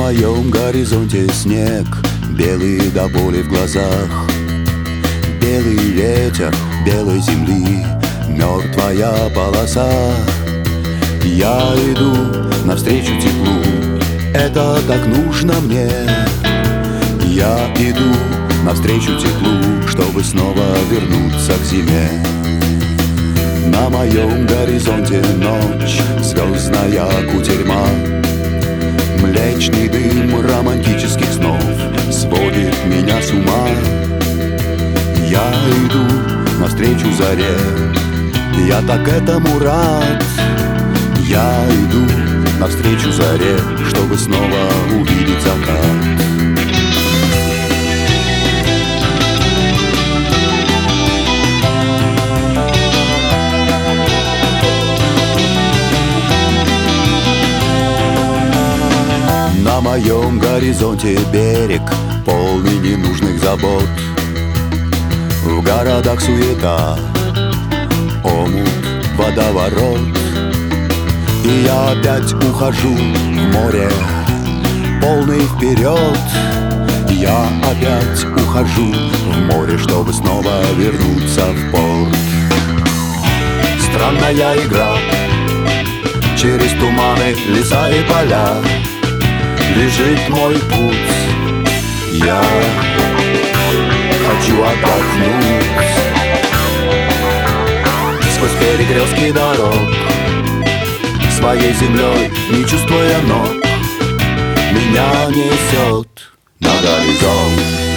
моем горизонте снег, белый до боли в глазах. Белый ветер белой земли, мертвая полоса. Я иду навстречу теплу, это так нужно мне. Я иду навстречу теплу, чтобы снова вернуться к зиме. На моем горизонте ночь, звездная кутерьма. Млечный дым романтических снов сводит меня с ума. Я иду навстречу заре, я так этому рад. Я иду навстречу заре, чтобы снова увидеть закат. На моем горизонте берег, полный ненужных забот. В городах суета, омут, водоворот. И я опять ухожу в море, полный вперед. Я опять ухожу в море, чтобы снова вернуться в порт. Странная игра, через туманы, леса и поля лежит мой путь. Я хочу отдохнуть сквозь перекрестки дорог, своей землей не чувствуя ног. Меня несет на горизонт.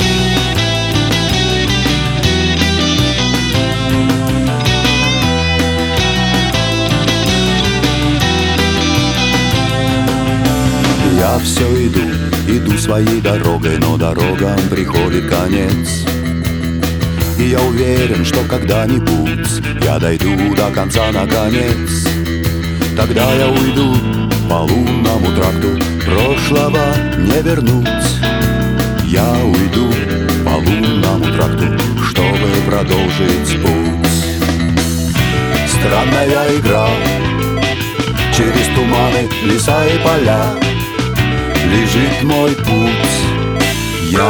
Я все иду своей дорогой, но дорогам приходит конец. И я уверен, что когда-нибудь я дойду до конца наконец. Тогда я уйду по лунному тракту, прошлого не вернуть. Я уйду по лунному тракту, чтобы продолжить путь. Странная игра, через туманы, леса и поля лежит мой путь. Я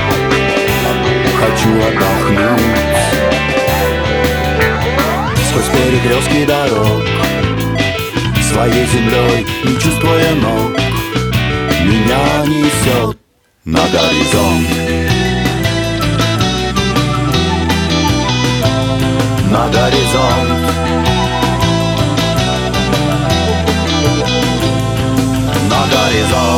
хочу отдохнуть сквозь перекрестки дорог, своей землей не чувствуя ног. Меня несет на горизонт. На горизонт. На горизонт.